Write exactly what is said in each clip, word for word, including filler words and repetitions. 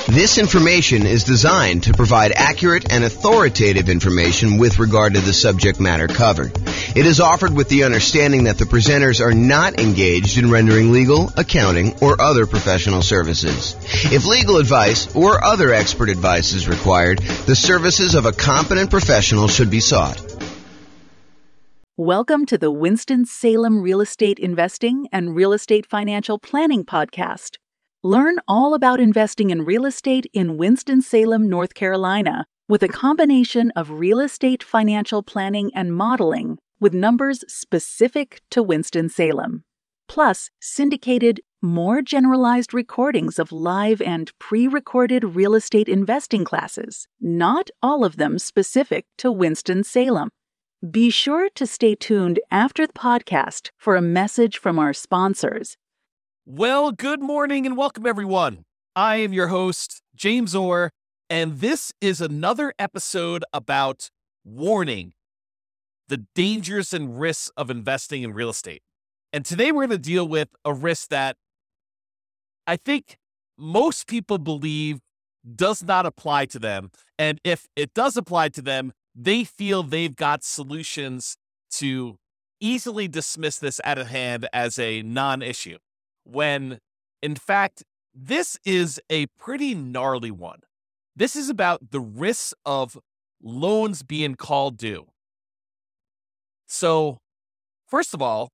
This information is designed to provide accurate and authoritative information with regard to the subject matter covered. It is offered with the understanding that the presenters are not engaged in rendering legal, accounting, or other professional services. If legal advice or other expert advice is required, the services of a competent professional should be sought. Welcome to the Winston-Salem Real Estate Investing and Real Estate Financial Planning Podcast. Learn all about investing in real estate in Winston-Salem, North Carolina, with a combination of real estate financial planning and modeling with numbers specific to Winston-Salem, plus syndicated, more generalized recordings of live and pre-recorded real estate investing classes, not all of them specific to Winston-Salem. Be sure to stay tuned after the podcast for a message from our sponsors. Well, good morning and welcome, everyone. I am your host, James Orr, and this is another episode about warning, the dangers and risks of investing in real estate. And today we're going to deal with a risk that I think most people believe does not apply to them. And if it does apply to them, they feel they've got solutions to easily dismiss this out of hand as a non-issue. When, in fact, this is a pretty gnarly one. This is about the risks of loans being called due. So, first of all,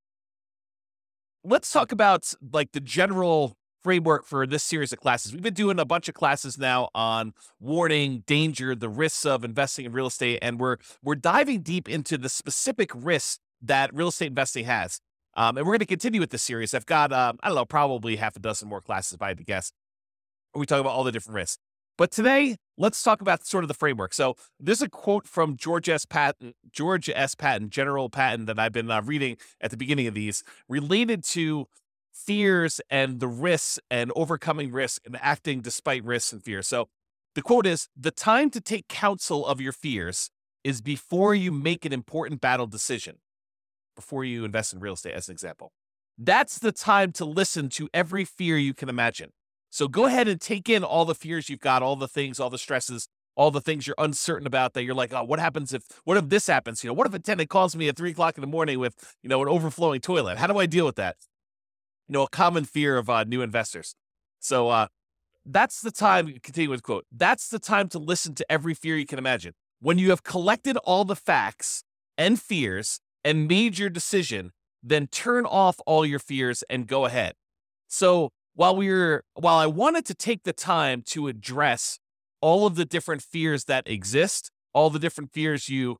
let's talk about like the general framework for this series of classes. We've been doing a bunch of classes now on warning, danger, the risks of investing in real estate, and we're we're diving deep into the specific risks that real estate investing has. Um, and we're going to continue with this series. I've got, um, I don't know, probably half a dozen more classes if I had to guess. We talk about all the different risks. But today, let's talk about sort of the framework. So there's a quote from George S. Patton, George S. Patton, General Patton, that I've been uh, reading at the beginning of these, related to fears and the risks and overcoming risk and acting despite risks and fears. So the quote is, "The time to take counsel of your fears is before you make an important battle decision." Before you invest in real estate, as an example. That's the time to listen to every fear you can imagine. So go ahead and take in all the fears you've got, all the things, all the stresses, all the things you're uncertain about that you're like, oh, what happens if, what if this happens? You know, what if a tenant calls me at three o'clock in the morning with, you know, an overflowing toilet? How do I deal with that? You know, a common fear of uh, new investors. So uh, that's the time, continue with the quote, that's the time to listen to every fear you can imagine. When you have collected all the facts and fears and made your decision, then turn off all your fears and go ahead. So while we're, while I wanted to take the time to address all of the different fears that exist, all the different fears you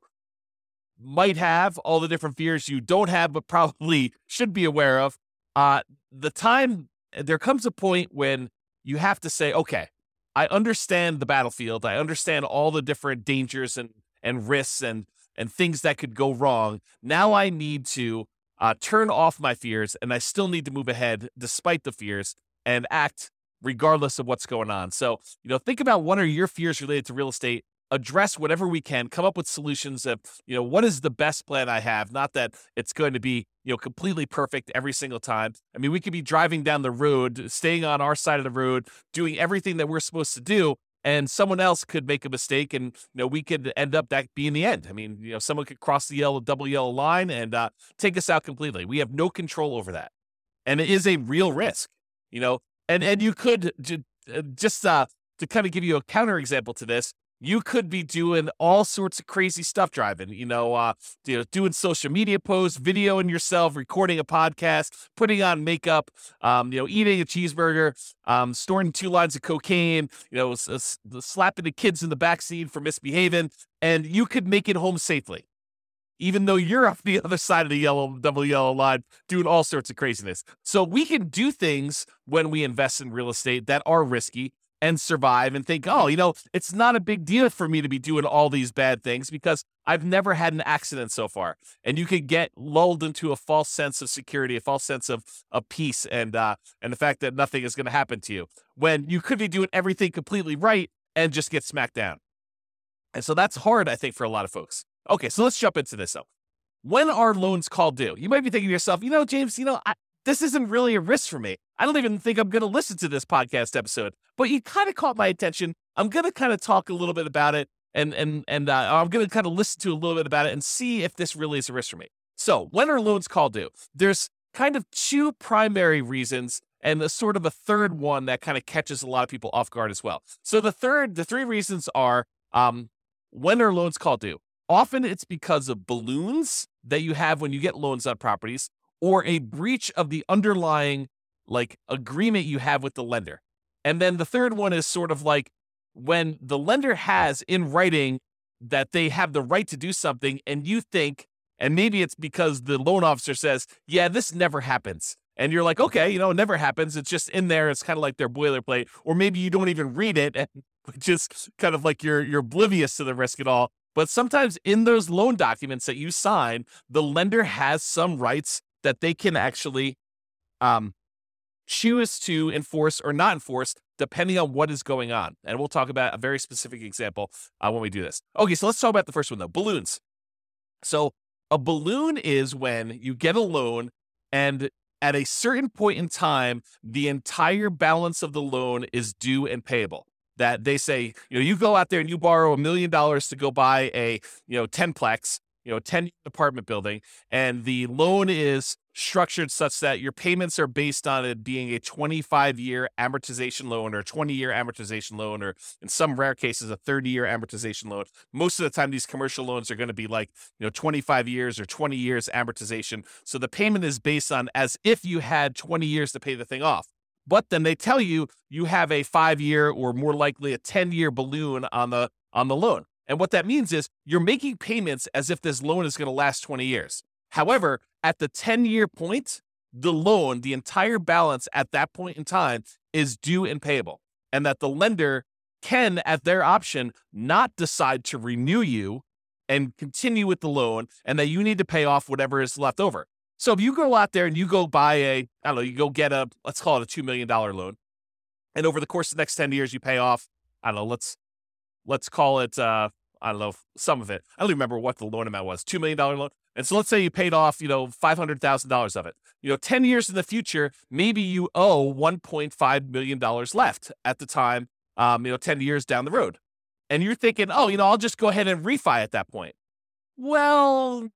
might have, all the different fears you don't have, but probably should be aware of, uh, the time, there comes a point when you have to say, okay, I understand the battlefield. I understand all the different dangers and, and risks and and things that could go wrong. Now I need to uh, turn off my fears, and I still need to move ahead despite the fears and act regardless of what's going on. So, you know, think about what are your fears related to real estate, address whatever we can, come up with solutions of, you know, what is the best plan I have? Not that it's going to be, you know, completely perfect every single time. I mean, we could be driving down the road, staying on our side of the road, doing everything that we're supposed to do, and someone else could make a mistake, and you know we could end up that being the end. I mean, you know, someone could cross the yellow, double yellow line and uh, take us out completely. We have no control over that, and it is a real risk. You know, and and you could j- just uh, to kind of give you a counterexample to this, you could be doing all sorts of crazy stuff driving. You know, uh, you know, doing social media posts, videoing yourself, recording a podcast, putting on makeup, um, you know, eating a cheeseburger, um, storing two lines of cocaine, you know, s- s- slapping the kids in the backseat for misbehaving, and you could make it home safely, even though you're off the other side of the yellow, double yellow line, doing all sorts of craziness. So we can do things when we invest in real estate that are risky and survive and think, oh, you know, it's not a big deal for me to be doing all these bad things because I've never had an accident so far. And you could get lulled into a false sense of security, a false sense of, of peace, and uh, and the fact that nothing is going to happen to you when you could be doing everything completely right and just get smacked down. And so that's hard, I think, for a lot of folks. Okay, so let's jump into this, though. When are loans called due? You might be thinking to yourself, you know, James, you know, I, this isn't really a risk for me. I don't even think I'm going to listen to this podcast episode, but you kind of caught my attention. I'm going to kind of talk a little bit about it, and and and uh, I'm going to kind of listen to a little bit about it and see if this really is a risk for me. So when are loans called due? There's kind of two primary reasons and a sort of a third one that kind of catches a lot of people off guard as well. So the third, the three reasons are, um, when are loans called due? Often it's because of balloons that you have when you get loans on properties, or a breach of the underlying like agreement you have with the lender. And then the third one is sort of like when the lender has in writing that they have the right to do something, and you think, and maybe it's because the loan officer says, yeah, this never happens. And you're like, okay, you know, it never happens. It's just in there. It's kind of like their boilerplate. Or maybe you don't even read it, and just kind of like you're you're oblivious to the risk at all. But sometimes in those loan documents that you sign, the lender has some rights that they can actually um, choose to enforce or not enforce, depending on what is going on. And we'll talk about a very specific example uh, when we do this. Okay, so let's talk about the first one, though, balloons. So a balloon is when you get a loan, and at a certain point in time, the entire balance of the loan is due and payable. That they say, you know, you go out there and you borrow a million dollars to go buy a, you know, ten-plex, you know, ten apartment building, and the loan is structured such that your payments are based on it being a twenty-five year amortization loan or twenty year amortization loan, or in some rare cases, a thirty year amortization loan. Most of the time, these commercial loans are going to be like, you know, twenty-five years or twenty years amortization. So the payment is based on as if you had twenty years to pay the thing off. But then they tell you you have a five year or more likely a ten year balloon on the on the loan. And what that means is you're making payments as if this loan is going to last twenty years. However, at the ten year point, the loan, the entire balance at that point in time is due and payable. And that the lender can, at their option, not decide to renew you and continue with the loan, and that you need to pay off whatever is left over. So if you go out there and you go buy a, I don't know, you go get a, let's call it a two million dollars loan, and over the course of the next ten years, you pay off, I don't know, let's, let's call it, uh, I don't know, some of it. I don't even remember what the loan amount was, two million dollars loan. And so let's say you paid off, you know, five hundred thousand dollars of it. You know, ten years in the future, maybe you owe one point five million dollars left at the time, um, you know, ten years down the road. And you're thinking, oh, you know, I'll just go ahead and refi at that point. Well,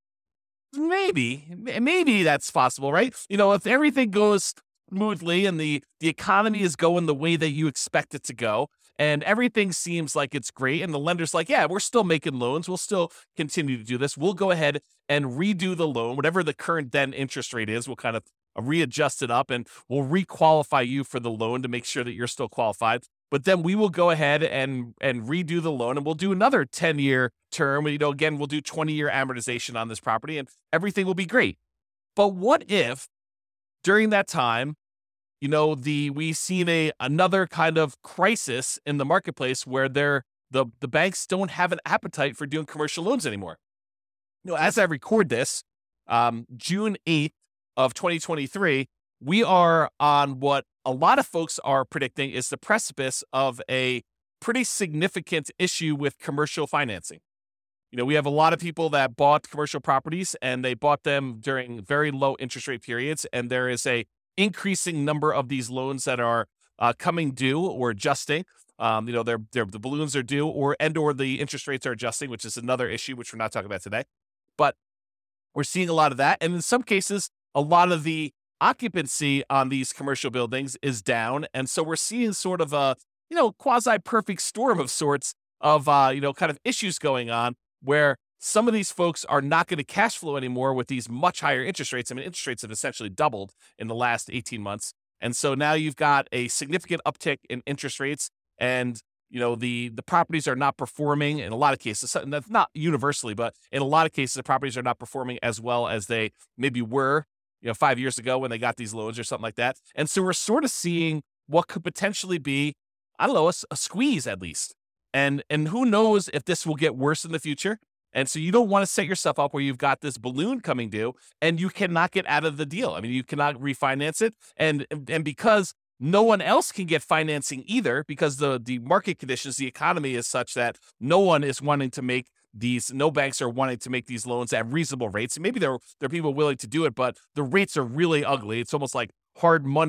maybe, maybe that's possible, right? You know, if everything goes smoothly and the, the economy is going the way that you expect it to go, and everything seems like it's great, and the lender's like, yeah, we're still making loans. We'll still continue to do this. We'll go ahead and redo the loan, whatever the current then interest rate is. We'll kind of readjust it up, and we'll requalify you for the loan to make sure that you're still qualified. But then we will go ahead and and redo the loan, and we'll do another ten year term. You know, again, we'll do twenty year amortization on this property, and everything will be great. But what if during that time, you know, the we seen a another kind of crisis in the marketplace where they're the the banks don't have an appetite for doing commercial loans anymore. You know, as I record this, um, June eighth of twenty twenty-three, we are on what a lot of folks are predicting is the precipice of a pretty significant issue with commercial financing. You know, we have a lot of people that bought commercial properties, and they bought them during very low interest rate periods, and there is a increasing number of these loans that are uh, coming due or adjusting. Um, you know, they're, they're, the balloons are due, or and or the interest rates are adjusting, which is another issue, which we're not talking about today. But we're seeing a lot of that. And in some cases, a lot of the occupancy on these commercial buildings is down. And so we're seeing sort of a, you know, quasi-perfect storm of sorts of, uh, you know, kind of issues going on where some of these folks are not going to cash flow anymore with these much higher interest rates. I mean, interest rates have essentially doubled in the last eighteen months. And so now you've got a significant uptick in interest rates, and, you know, the, the properties are not performing in a lot of cases. That's not universally, but in a lot of cases, the properties are not performing as well as they maybe were, you know, five years ago when they got these loans or something like that. And so we're sort of seeing what could potentially be, I don't know, a, a squeeze at least. And, and who knows if this will get worse in the future. And so you don't want to set yourself up where you've got this balloon coming due and you cannot get out of the deal. I mean, you cannot refinance it. And, and because no one else can get financing either, because the, the market conditions, the economy is such that no one is wanting to make these, no banks are wanting to make these loans at reasonable rates. And maybe there, there are people willing to do it, but the rates are really ugly. It's almost like hard money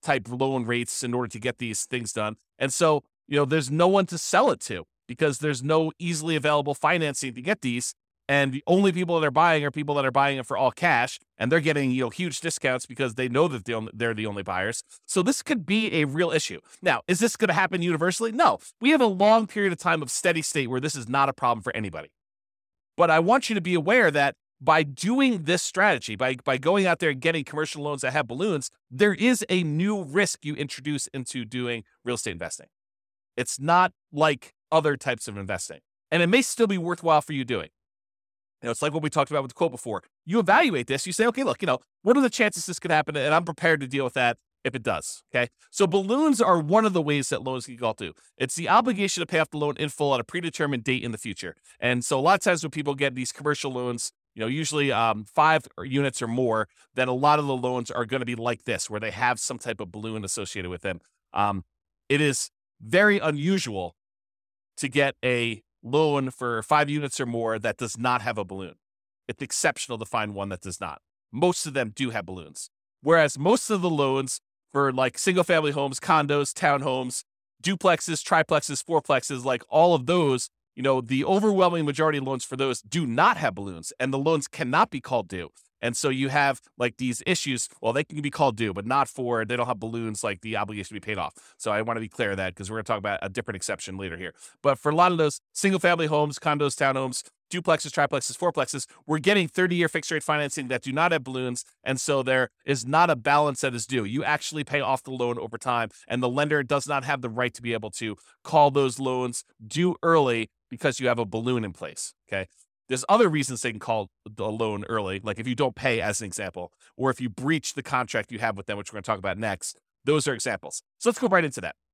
type loan rates in order to get these things done. And so, you know, there's no one to sell it to because there's no easily available financing to get these. And the only people that are buying are people that are buying it for all cash, and they're getting, you know, huge discounts because they know that they're the only buyers. So this could be a real issue. Now, is this going to happen universally? No. We have a long period of time of steady state where this is not a problem for anybody. But I want you to be aware that by doing this strategy, by, by going out there and getting commercial loans that have balloons, there is a new risk you introduce into doing real estate investing. It's not like other types of investing. And it may still be worthwhile for you doing. You know, it's like what we talked about with the quote before. You evaluate this. You say, okay, look, you know, what are the chances this could happen? And I'm prepared to deal with that if it does. Okay. So balloons are one of the ways that loans can call to. It's the obligation to pay off the loan in full at a predetermined date in the future. And so a lot of times when people get these commercial loans, you know, usually um, five units or more, then a lot of the loans are going to be like this, where they have some type of balloon associated with them. Um, it is very unusual to get a loan for five units or more that does not have a balloon. It's exceptional to find one that does not. Most of them do have balloons. Whereas most of the loans for like single family homes, condos, townhomes, duplexes, triplexes, fourplexes, like all of those, you know, the overwhelming majority of loans for those do not have balloons, and the loans cannot be called due. And so you have like these issues. Well, they can be called due, but not for, they don't have balloons like the obligation to be paid off. So I want to be clear of that because we're going to talk about a different exception later here. But for a lot of those single family homes, condos, townhomes, duplexes, triplexes, fourplexes, we're getting thirty year fixed rate financing that do not have balloons. And so there is not a balance that is due. You actually pay off the loan over time, and the lender does not have the right to be able to call those loans due early because you have a balloon in place. Okay. There's other reasons they can call the loan early, like if you don't pay, as an example, or if you breach the contract you have with them, which we're going to talk about next. Those are examples. So let's go right into that.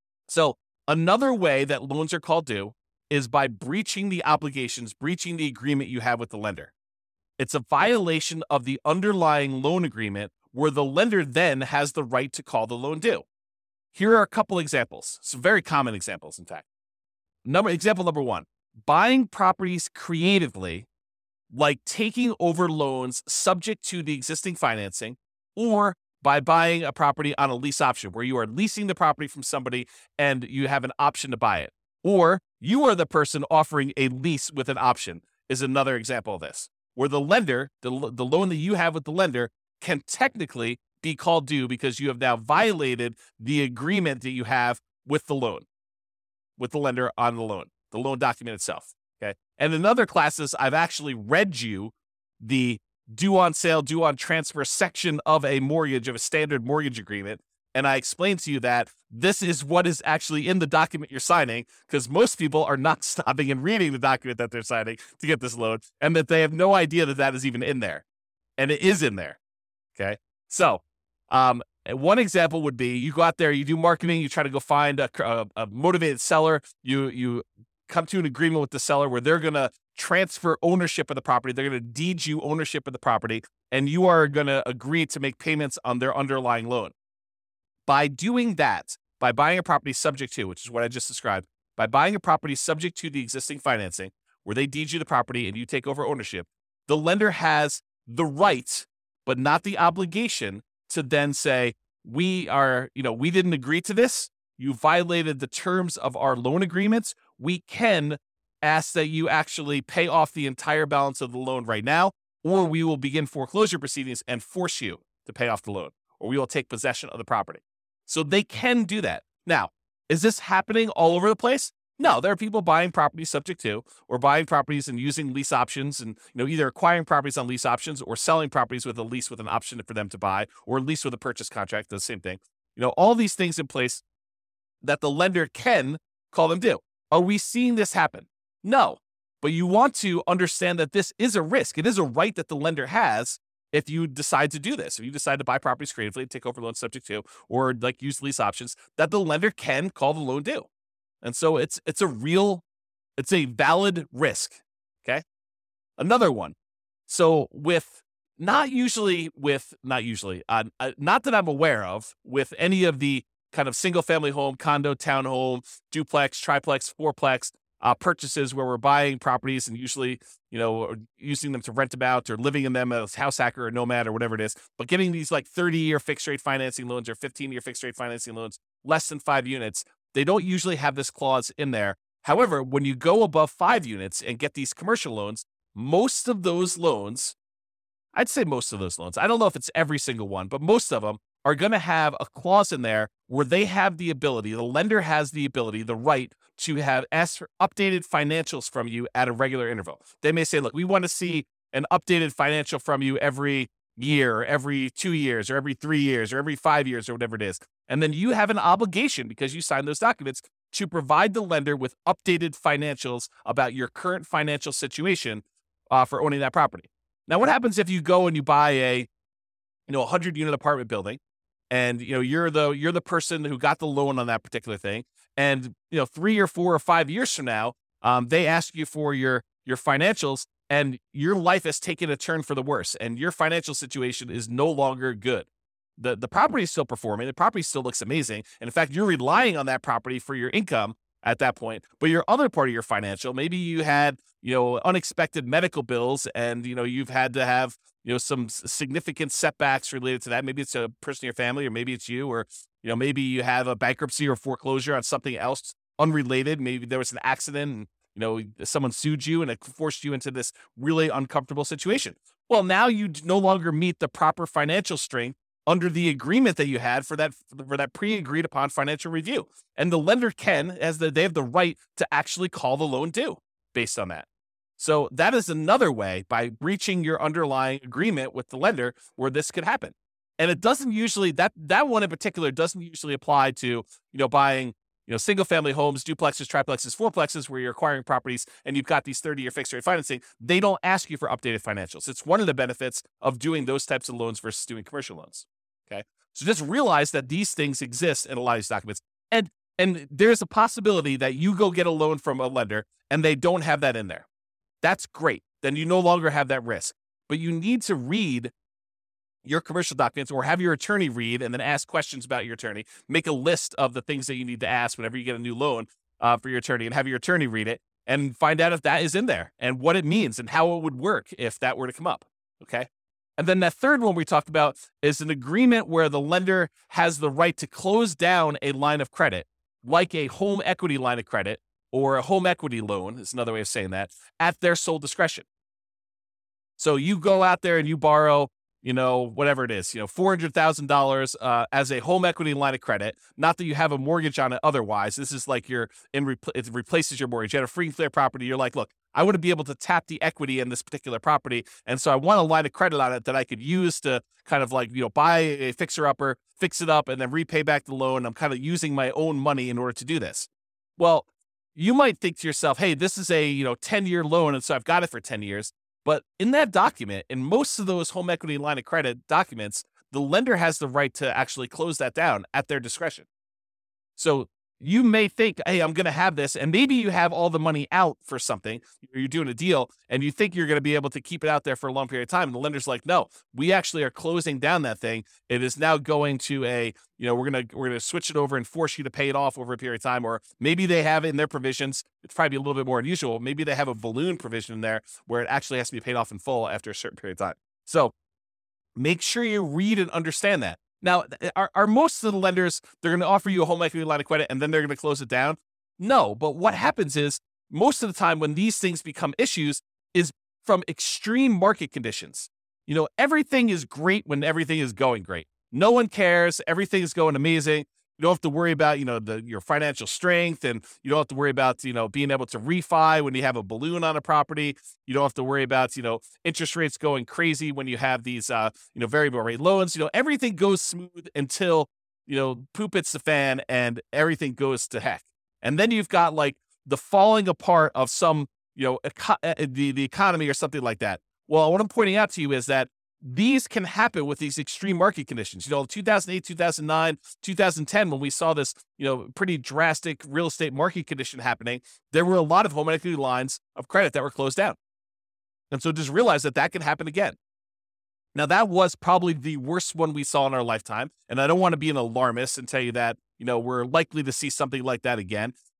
So another way that loans are called due is by breaching the obligations, breaching the agreement you have with the lender. It's a violation of the underlying loan agreement where the lender then has the right to call the loan due. Here are a couple examples, some very common examples, in fact. Number example number one. Buying properties creatively, like taking over loans subject to the existing financing, or by buying a property on a lease option where you are leasing the property from somebody and you have an option to buy it. Or you are the person offering a lease with an option is another example of this, where the lender, the, the loan that you have with the lender can technically be called due because you have now violated the agreement that you have with the loan, with the lender on the loan. The loan document itself, okay? And in other classes, I've actually read you the due on sale, due on transfer section of a mortgage, of a standard mortgage agreement, and I explained to you that this is what is actually in the document you're signing, because most people are not stopping and reading the document that they're signing to get this loan, and that they have no idea that that is even in there. And it is in there, okay? So, um, one example would be you go out there, you do marketing, you try to go find a, a, a motivated seller, you you come to an agreement with the seller where they're going to transfer ownership of the property. They're going to deed you ownership of the property, and you are going to agree to make payments on their underlying loan. By doing that, by buying a property subject to, which is what I just described, by buying a property subject to the existing financing, where they deed you the property and you take over ownership, the lender has the right, but not the obligation, to then say, we are, you know, we didn't agree to this. You violated the terms of our loan agreements. We can ask that you actually pay off the entire balance of the loan right now, or we will begin foreclosure proceedings and force you to pay off the loan, or we will take possession of the property. So they can do that. Now, is this happening all over the place? No, there are people buying properties subject to, or buying properties and using lease options, and you know, either acquiring properties on lease options or selling properties with a lease with an option for them to buy, or a lease with a purchase contract, the same thing. You know, all these things in place that the lender can call them due. Are we seeing this happen? No, but you want to understand that this is a risk. It is a right that the lender has if you decide to do this. If you decide to buy properties creatively, take over loans subject to, or like use lease options, that the lender can call the loan due. And so it's it's a real, it's a valid risk, okay? Another one. So with, not usually with, not usually, uh, uh, not that I'm aware of, with any of the kind of single family home, condo, townhome, duplex, triplex, fourplex, uh, purchases where we're buying properties and usually, you know, using them to rent them out or living in them as house hacker or nomad or whatever it is, but getting these like thirty year fixed rate financing loans or fifteen year fixed rate financing loans, less than five units, they don't usually have this clause in there. However, when you go above five units and get these commercial loans, most of those loans, I'd say most of those loans, I don't know if it's every single one, but most of them are going to have a clause in there where they have the ability, the lender has the ability, the right to have ask for updated financials from you at a regular interval. They may say, look, we want to see an updated financial from you every year, or every two years, or every three years, or every five years, or whatever it is. And then you have an obligation, because you signed those documents, to provide the lender with updated financials about your current financial situation uh, for owning that property. Now, what happens if you go and you buy a, you know, a hundred unit apartment building, and you know you're the you're the person who got the loan on that particular thing, and you know three or four or five years from now, um, they ask you for your your financials, and your life has taken a turn for the worse, and your financial situation is no longer good. The the property is still performing. The property still looks amazing. And in fact, you're relying on that property for your income at that point. But your other part of your financial, maybe you had, you know, unexpected medical bills, and, you know, you've had to have, you know, some significant setbacks related to that. Maybe it's a person in your family, or maybe it's you, or, you know, maybe you have a bankruptcy or foreclosure on something else unrelated. Maybe there was an accident and, you know, someone sued you and it forced you into this really uncomfortable situation. Well, now you no longer meet the proper financial strength under the agreement that you had for that for that pre-agreed upon financial review. And the lender can, as the, they have the right to actually call the loan due based on that. So that is another way, by breaching your underlying agreement with the lender, where this could happen. And it doesn't usually, that that one in particular doesn't usually apply to, you know, buying, you know, single family homes, duplexes, triplexes, fourplexes, where you're acquiring properties and you've got these thirty year fixed rate financing. They don't ask you for updated financials. It's one of the benefits of doing those types of loans versus doing commercial loans. Okay. So just realize that these things exist in a lot of these documents. And, and there's a possibility that you go get a loan from a lender and they don't have that in there. That's great. Then you no longer have that risk, but you need to read your commercial documents, or have your attorney read and then ask questions about your attorney. Make a list of the things that you need to ask whenever you get a new loan uh, for your attorney, and have your attorney read it and find out if that is in there and what it means and how it would work if that were to come up. Okay. And then that third one we talked about is an agreement where the lender has the right to close down a line of credit, like a home equity line of credit or a home equity loan, is another way of saying that, at their sole discretion. So you go out there and you borrow, you know, whatever it is, you know, four hundred thousand dollars uh, as a home equity line of credit. Not that you have a mortgage on it otherwise. This is like you're in, repl- it replaces your mortgage. You had a free and clear property. You're like, look, I want to be able to tap the equity in this particular property. And so I want a line of credit on it that I could use to kind of like, you know, buy a fixer upper, fix it up, and then repay back the loan. I'm kind of using my own money in order to do this. Well, you might think to yourself, hey, this is a, you know, ten year loan. And so I've got it for ten years. But in that document, in most of those home equity line of credit documents, the lender has the right to actually close that down at their discretion. So you may think, hey, I'm going to have this, and maybe you have all the money out for something, or you're doing a deal, and you think you're going to be able to keep it out there for a long period of time. And the lender's like, no, we actually are closing down that thing. It is now going to a, you know, we're going to, we're going to switch it over and force you to pay it off over a period of time. Or maybe they have it in their provisions. It's probably a little bit more unusual. Maybe they have a balloon provision in there where it actually has to be paid off in full after a certain period of time. So make sure you read and understand that. Now, are, are most of the lenders, they're going to offer you a home equity line of credit and then they're going to close it down? No, but what happens is most of the time when these things become issues is from extreme market conditions. You know, everything is great when everything is going great. No one cares. Everything is going amazing. You don't have to worry about, you know, the, your financial strength, and you don't have to worry about, you know, being able to refi when you have a balloon on a property. You don't have to worry about, you know, interest rates going crazy when you have these, uh, you know, variable rate loans. You know, everything goes smooth until, you know, poop hits the fan and everything goes to heck. And then you've got like the falling apart of some, you know, eco- the, the economy or something like that. Well, what I'm pointing out to you is that these can happen with these extreme market conditions. You know, two thousand eight, two thousand nine, two thousand ten, when we saw this, you know, pretty drastic real estate market condition happening, there were a lot of home equity lines of credit that were closed down. And so just realize that that can happen again. Now, that was probably the worst one we saw in our lifetime. And I don't want to be an alarmist and tell you that, you know, we're likely to see something like that again.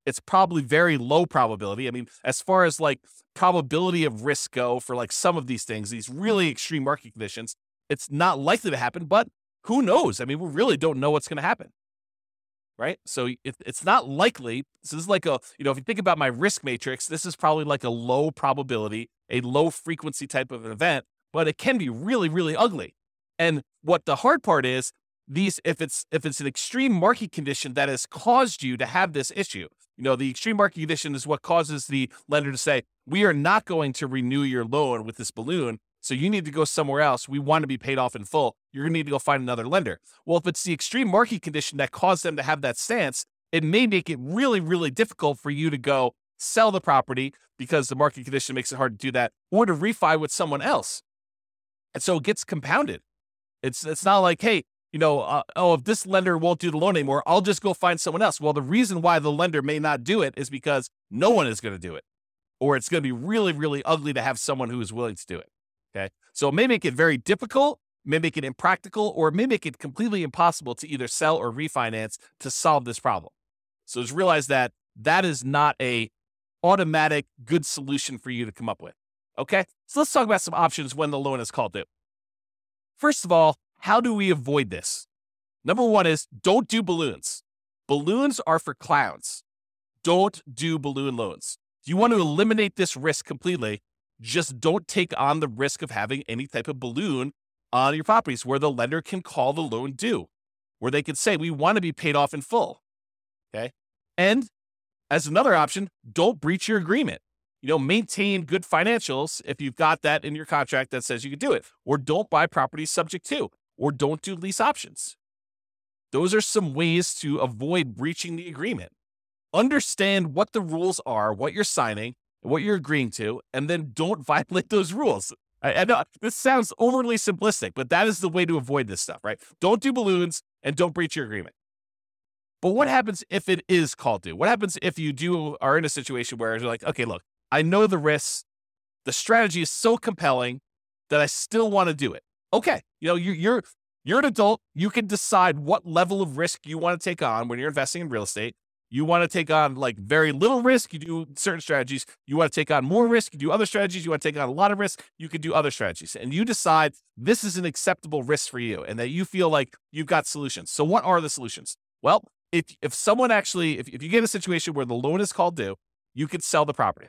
it's probably very low probability. I mean, as far as like probability of risk go for like some of these things, these really extreme market conditions, it's not likely to happen, but who knows? I mean, we really don't know what's going to happen, right? So it, it's not likely. This is like a, you know, if you think about my risk matrix, this is probably like a low probability, a low frequency type of an event, but it can be really, really ugly. And what the hard part is, these, if it's if it's an extreme market condition that has caused you to have this issue, you know, the extreme market condition is what causes the lender to say, we are not going to renew your loan with this balloon, so you need to go somewhere else. We want to be paid off in full. You're going to need to go find another lender. Well, if it's the extreme market condition that caused them to have that stance, it may make it really, really difficult for you to go sell the property because the market condition makes it hard to do that, or to refi with someone else. And so it gets compounded. It's it's not like, hey, you know, uh, oh, if this lender won't do the loan anymore, I'll just go find someone else. Well, the reason why the lender may not do it is because no one is going to do it, or it's going to be really, really ugly to have someone who is willing to do it. Okay. So it may make it very difficult, may make it impractical, or it may make it completely impossible to either sell or refinance to solve this problem. So just realize that that is not a automatic good solution for you to come up with. Okay. So let's talk about some options when the loan is called due. First of all, how do we avoid this? Number one is don't do balloons. Balloons are for clowns. Don't do balloon loans. If you want to eliminate this risk completely, just don't take on the risk of having any type of balloon on your properties where the lender can call the loan due, where they can say, we want to be paid off in full. Okay. And as another option, don't breach your agreement. You know, maintain good financials if you've got that in your contract that says you can do it, or don't buy properties subject to, or don't do lease options. Those are some ways to avoid breaching the agreement. Understand what the rules are, what you're signing, what you're agreeing to, and then don't violate those rules. I, I know this sounds overly simplistic, but that is the way to avoid this stuff, right? Don't do balloons and don't breach your agreement. But what happens if it is called due? What happens if you do are in a situation where you're like, okay, look, I know the risks. The strategy is so compelling that I still want to do it. Okay, you know, you're you're you're an adult. You can decide what level of risk you want to take on when you're investing in real estate. You want to take on like very little risk, you do certain strategies. You want to take on more risk, you do other strategies. You want to take on a lot of risk, you could do other strategies. And you decide this is an acceptable risk for you and that you feel like you've got solutions. So what are the solutions? Well, if if someone actually, if, if you get a situation where the loan is called due, you could sell the property.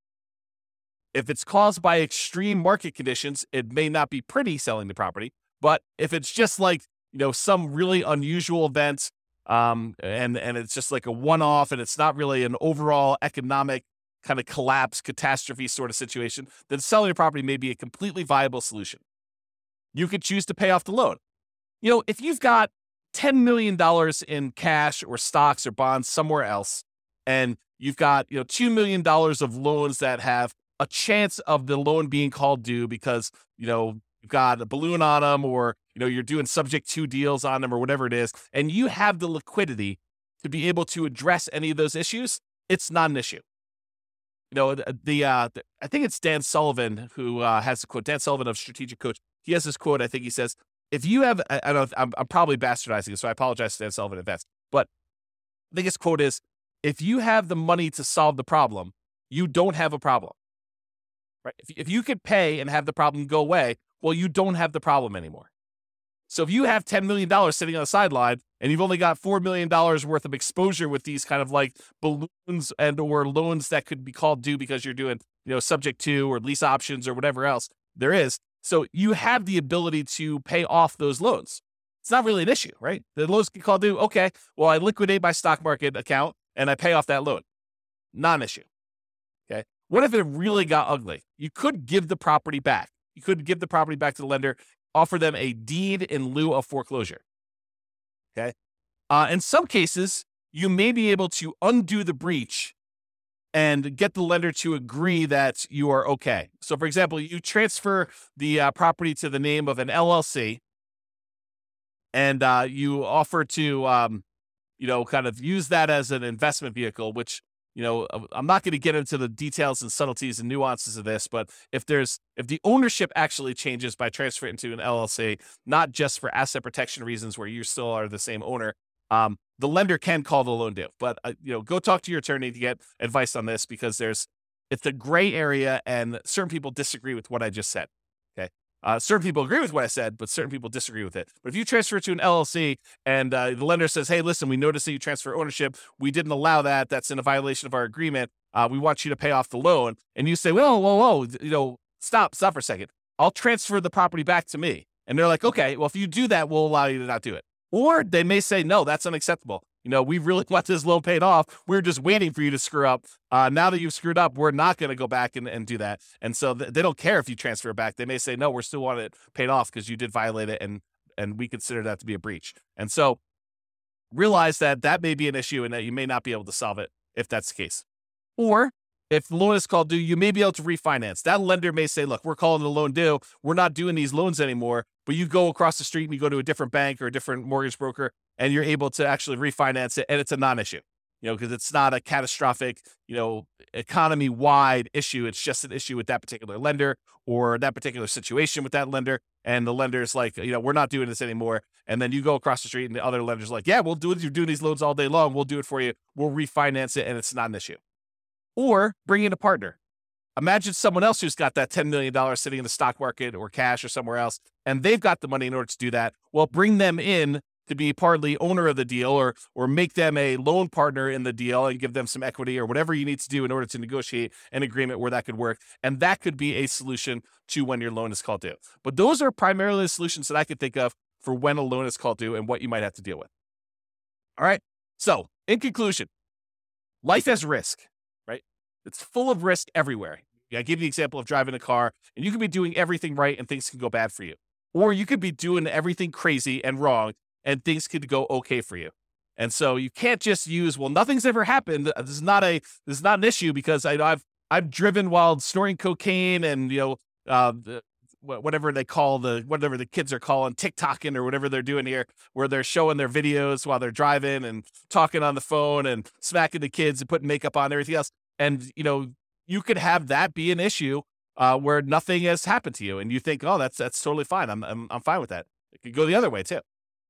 If it's caused by extreme market conditions, it may not be pretty selling the property. But if it's just like, you know, some really unusual event, um, and, and it's just like a one-off and it's not really an overall economic kind of collapse, catastrophe sort of situation, then selling the property may be a completely viable solution. You could choose to pay off the loan. You know, if you've got ten million dollars in cash or stocks or bonds somewhere else, and you've got, you know, two million dollars of loans that have a chance of the loan being called due because, you know, you've got a balloon on them, or, you know, you're doing subject to deals on them or whatever it is, and you have the liquidity to be able to address any of those issues, it's not an issue. You know, the, the, uh, the I think it's Dan Sullivan who uh, has a quote, Dan Sullivan of Strategic Coach. He has this quote. I think he says, if you have, I, I don't know, I'm, I'm probably bastardizing it, so I apologize to Dan Sullivan in advance, but I think his quote is, if you have the money to solve the problem, you don't have a problem. Right? If, if you could pay and have the problem go away, well, you don't have the problem anymore. So if you have ten million dollars sitting on the sideline and you've only got four million dollars worth of exposure with these kind of like balloons and or loans that could be called due because you're doing, you know, subject to or lease options or whatever else there is. So you have the ability to pay off those loans. It's not really an issue, right? The loans get called due. Okay, well, I liquidate my stock market account and I pay off that loan. Not an issue. Okay. What if it really got ugly? You could give the property back. You could give the property back to the lender, offer them a deed in lieu of foreclosure. Okay. Uh, in some cases, you may be able to undo the breach and get the lender to agree that you are okay. So, for example, you transfer the uh, property to the name of an L L C, and uh, you offer to, um, you know, kind of use that as an investment vehicle, which, you know, I'm not going to get into the details and subtleties and nuances of this, but if there's, if the ownership actually changes by transferring into an L L C, not just for asset protection reasons where you still are the same owner, um, the lender can call the loan due. But uh, you know, go talk to your attorney to get advice on this, because there's it's a gray area, and certain people disagree with what I just said. Okay, uh, certain people agree with what I said, but certain people disagree with it. But if you transfer it to an L L C and uh, the lender says, "Hey, listen, we noticed that you transfer ownership. We didn't allow that. That's in a violation of our agreement. Uh, we want you to pay off the loan," and you say, "Whoa, whoa, whoa, you know, stop, stop for a second. I'll transfer the property back to me." And they're like, "Okay, well, if you do that, we'll allow you to not do it." Or they may say, "No, that's unacceptable. You know, we really want this loan paid off. We're just waiting for you to screw up. Uh, now that you've screwed up, we're not going to go back and, and do that." And so th- they don't care if you transfer it back. They may say, "No, we're still wanting it paid off because you did violate it, and and we consider that to be a breach." And so realize that that may be an issue and that you may not be able to solve it if that's the case. Or if the loan is called due, you may be able to refinance. That lender may say, "Look, we're calling the loan due. We're not doing these loans anymore." But you go across the street and you go to a different bank or a different mortgage broker, and you're able to actually refinance it, and it's a non-issue, you know, because it's not a catastrophic, you know, economy-wide issue. It's just an issue with that particular lender or that particular situation with that lender. And the lender's like, you know, "We're not doing this anymore." And then you go across the street and the other lender's like, "Yeah, we'll do it. You're doing these loans all day long. We'll do it for you. We'll refinance it, and it's not an issue." Or bring in a partner. Imagine someone else who's got that ten million dollars sitting in the stock market or cash or somewhere else, and they've got the money in order to do that. Well, bring them in to be partly owner of the deal, or or make them a loan partner in the deal and give them some equity or whatever you need to do in order to negotiate an agreement where that could work. And that could be a solution to when your loan is called due. But those are primarily the solutions that I could think of for when a loan is called due and what you might have to deal with. All right. So in conclusion, life has risk. It's full of risk everywhere. I give you the example of driving a car, and you could be doing everything right and things can go bad for you. Or you could be doing everything crazy and wrong and things could go okay for you. And so you can't just use, "Well, nothing's ever happened. This is not a this is not an issue because I, I've I've driven while snorting cocaine and, you know, uh, the, whatever they call the whatever the kids are calling TikToking or whatever they're doing here, where they're showing their videos while they're driving and talking on the phone and smacking the kids and putting makeup on and everything else." And, you know, you could have that be an issue uh, where nothing has happened to you. And you think, "Oh, that's that's totally fine. I'm, I'm I'm fine with that." It could go the other way, too.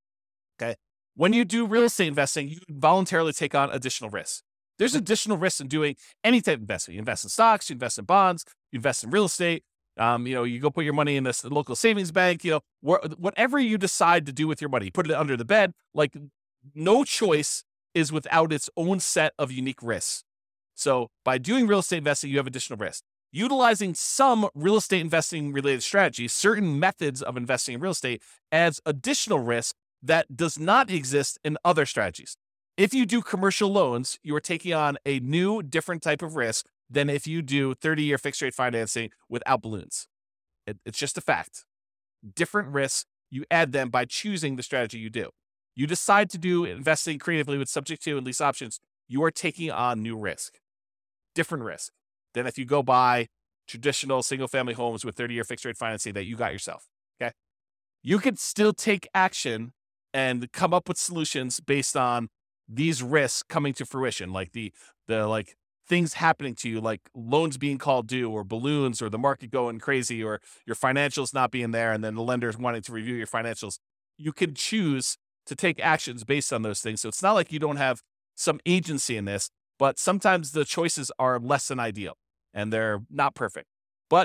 Okay. When you do real estate investing, you voluntarily take on additional risks. There's additional risks in doing any type of investment. You invest in stocks, you invest in bonds, you invest in real estate. Um, you know, you go put your money in this local savings bank, you know, wh- whatever you decide to do with your money, put it under the bed. Like, no choice is without its own set of unique risks. So by doing real estate investing, you have additional risk. Utilizing some real estate investing related strategies, certain methods of investing in real estate, adds additional risk that does not exist in other strategies. If you do commercial loans, you are taking on a new, different type of risk than if you do thirty-year fixed rate financing without balloons. It, it's just a fact. Different risks, you add them by choosing the strategy you do. You decide to do investing creatively with subject to and lease options, you are taking on new risk. Different risk than if you go buy traditional single-family homes with thirty-year fixed-rate financing that you got yourself, okay? You can still take action and come up with solutions based on these risks coming to fruition, like the the like things happening to you, like loans being called due or balloons or the market going crazy or your financials not being there and then the lenders wanting to review your financials. You can choose to take actions based on those things. So it's not like you don't have some agency in this. But sometimes the choices are less than ideal and they're not perfect. But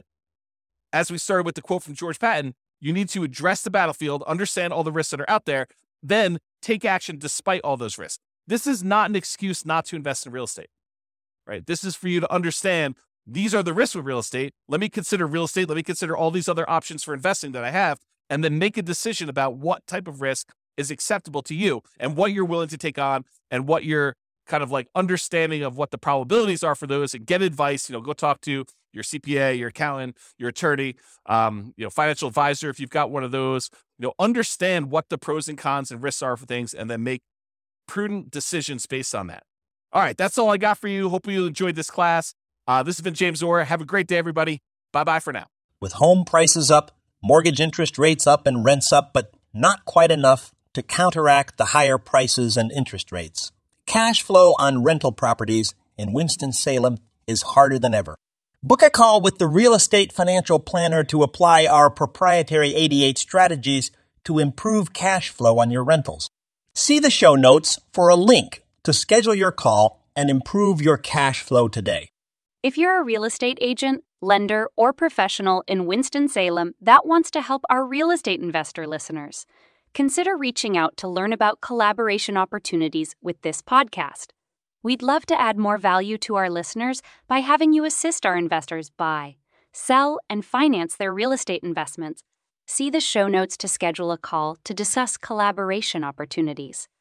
as we started with the quote from George Patton, you need to address the battlefield, understand all the risks that are out there, then take action despite all those risks. This is not an excuse not to invest in real estate, right? This is for you to understand these are the risks with real estate. Let me consider real estate. Let me consider all these other options for investing that I have, and then make a decision about what type of risk is acceptable to you and what you're willing to take on and what you're kind of like understanding of what the probabilities are for those, and get advice. You know, go talk to your C P A, your accountant, your attorney, um, you know, financial advisor if you've got one of those. You know, understand what the pros and cons and risks are for things, and then make prudent decisions based on that. All right, that's all I got for you. Hope you enjoyed this class. Uh, this has been James Orr. Have a great day, everybody. Bye bye for now. With home prices up, mortgage interest rates up, and rents up, but not quite enough to counteract the higher prices and interest rates, cash flow on rental properties in Winston-Salem is harder than ever. Book a call with the Real Estate Financial Planner to apply our proprietary eighty-eight strategies to improve cash flow on your rentals. See the show notes for a link to schedule your call and improve your cash flow today. If you're a real estate agent, lender, or professional in Winston-Salem that wants to help our real estate investor listeners, consider reaching out to learn about collaboration opportunities with this podcast. We'd love to add more value to our listeners by having you assist our investors buy, sell, and finance their real estate investments. See the show notes to schedule a call to discuss collaboration opportunities.